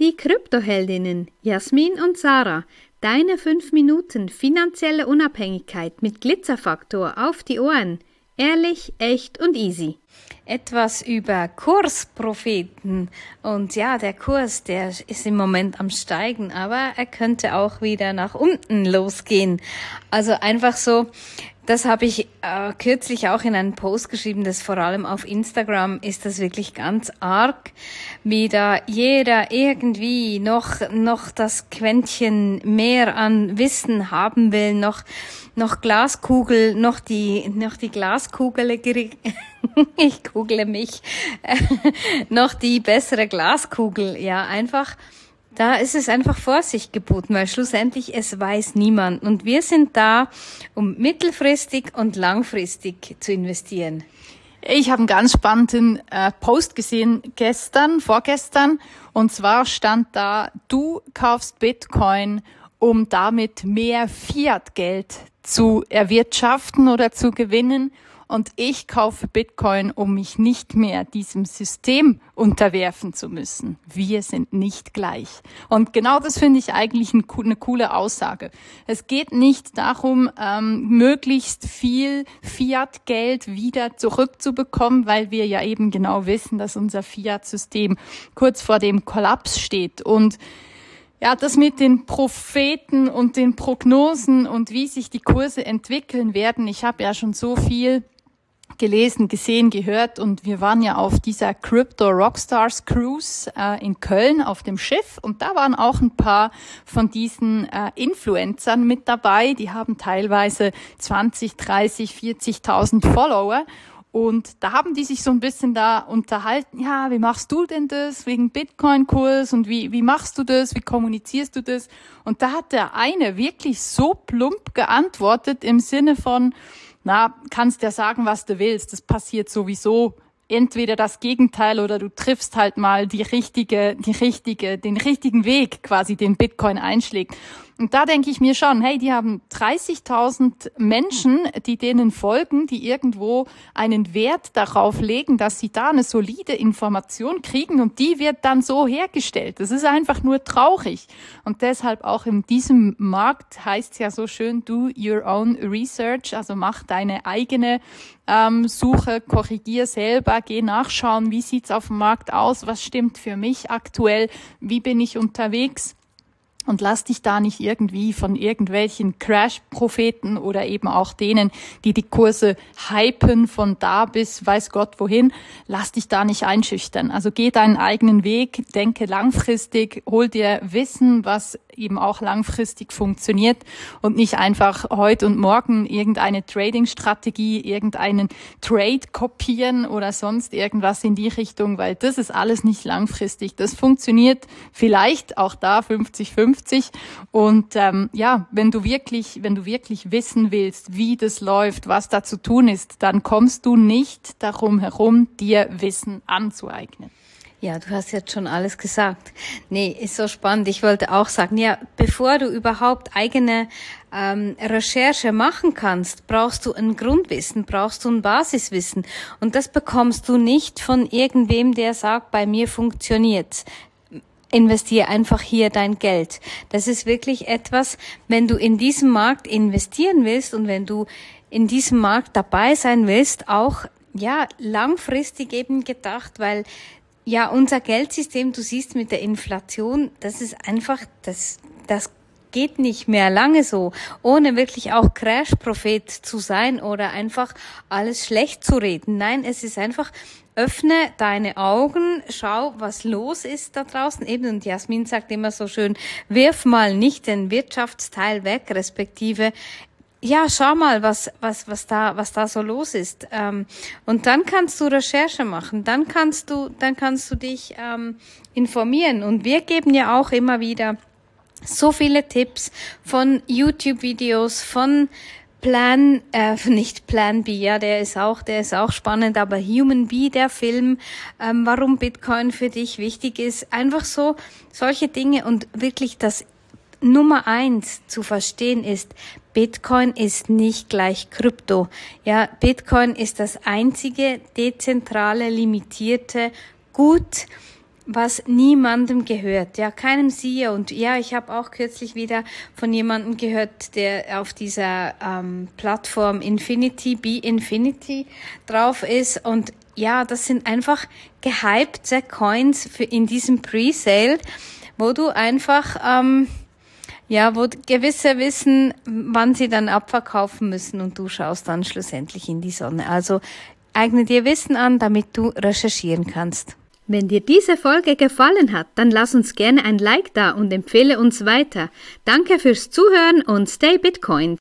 Die Kryptoheldinnen Jasmin und Sarah, deine 5 Minuten finanzielle Unabhängigkeit mit Glitzerfaktor auf die Ohren. Ehrlich, echt und easy. Etwas über Kurspropheten. Und ja, der Kurs, der ist im Moment am Steigen, aber er könnte auch wieder nach unten losgehen. Also einfach so, das habe ich kürzlich auch in einen Post geschrieben, dass vor allem auf Instagram ist das wirklich ganz arg, wie da jeder irgendwie noch das Quäntchen mehr an Wissen haben will, noch Glaskugel, noch die Glaskugel, ich google mich, noch die bessere Glaskugel, ja, einfach. Da ist es einfach Vorsicht geboten, weil schlussendlich es weiß niemand. Und wir sind da, um mittelfristig und langfristig zu investieren. Ich habe einen ganz spannenden Post gesehen vorgestern. Und zwar stand da, du kaufst Bitcoin, um damit mehr Fiat-Geld zu erwirtschaften oder zu gewinnen. Und ich kaufe Bitcoin, um mich nicht mehr diesem System unterwerfen zu müssen. Wir sind nicht gleich. Und genau das finde ich eigentlich eine coole Aussage. Es geht nicht darum, möglichst viel Fiat-Geld wieder zurückzubekommen, weil wir ja eben genau wissen, dass unser Fiat-System kurz vor dem Kollaps steht. Und ja, das mit den Propheten und den Prognosen und wie sich die Kurse entwickeln werden. Ich habe ja schon so viel gelesen, gesehen, gehört und wir waren ja auf dieser Crypto Rockstars Cruise in Köln auf dem Schiff und da waren auch ein paar von diesen Influencern mit dabei. Die haben teilweise 20, 30, 40.000 Follower. Und da haben die sich so ein bisschen da unterhalten, ja, wie machst du denn das wegen Bitcoin-Kurs und wie machst du das, wie kommunizierst du das? Und da hat der eine wirklich so plump geantwortet im Sinne von, kannst ja sagen, was du willst, das passiert sowieso. Entweder das Gegenteil oder du triffst halt mal den richtigen Weg quasi, den Bitcoin einschlägt. Und da denke ich mir schon, hey, die haben 30.000 Menschen, die denen folgen, die irgendwo einen Wert darauf legen, dass sie da eine solide Information kriegen und die wird dann so hergestellt. Das ist einfach nur traurig. Und deshalb auch in diesem Markt heißt es ja so schön, do your own research, also mach deine eigene Suche, korrigier selber, geh nachschauen, wie sieht's auf dem Markt aus, was stimmt für mich aktuell, wie bin ich unterwegs. Und lass dich da nicht irgendwie von irgendwelchen Crash-Propheten oder eben auch denen, die die Kurse hypen von da bis weiß Gott wohin, lass dich da nicht einschüchtern. Also geh deinen eigenen Weg, denke langfristig, hol dir Wissen, was eben auch langfristig funktioniert und nicht einfach heute und morgen irgendeine Trading-Strategie, irgendeinen Trade kopieren oder sonst irgendwas in die Richtung, weil das ist alles nicht langfristig. Das funktioniert vielleicht auch da 50-50 und wenn du wirklich wissen willst, wie das läuft, was da zu tun ist, dann kommst du nicht darum herum, dir Wissen anzueignen. Ja, du hast jetzt schon alles gesagt. Nee, ist so spannend. Ich wollte auch sagen, ja, bevor du überhaupt eigene Recherche machen kannst, brauchst du ein Grundwissen, brauchst du ein Basiswissen. Und das bekommst du nicht von irgendwem, der sagt, bei mir funktioniert's. Investiere einfach hier dein Geld. Das ist wirklich etwas, wenn du in diesem Markt investieren willst und wenn du in diesem Markt dabei sein willst, auch ja langfristig eben gedacht, weil ja, unser Geldsystem, du siehst mit der Inflation, das ist einfach, das geht nicht mehr lange so, ohne wirklich auch Crash-Prophet zu sein oder einfach alles schlecht zu reden. Nein, es ist einfach, öffne deine Augen, schau, was los ist da draußen. Eben, und Jasmin sagt immer so schön, wirf mal nicht den Wirtschaftsteil weg, respektive ja, schau mal, was da so los ist. Und dann kannst du Recherche machen, dann kannst du dich informieren. Und wir geben ja auch immer wieder so viele Tipps von YouTube-Videos, von nicht Plan B, ja, der ist auch spannend, aber Human B, der Film, warum Bitcoin für dich wichtig ist, einfach so solche Dinge und wirklich das Nummer 1 zu verstehen ist, Bitcoin ist nicht gleich Krypto. Ja, Bitcoin ist das einzige dezentrale, limitierte Gut, was niemandem gehört, ja, keinem CEO. Und ja, ich habe auch kürzlich wieder von jemandem gehört, der auf dieser Plattform Be Infinity drauf ist. Und ja, das sind einfach gehypte Coins in diesem Pre-Sale, wo du einfach, wo gewisse wissen, wann sie dann abverkaufen müssen und du schaust dann schlussendlich in die Sonne. Also eigne dir Wissen an, damit du recherchieren kannst. Wenn dir diese Folge gefallen hat, dann lass uns gerne ein Like da und empfehle uns weiter. Danke fürs Zuhören und stay Bitcoin.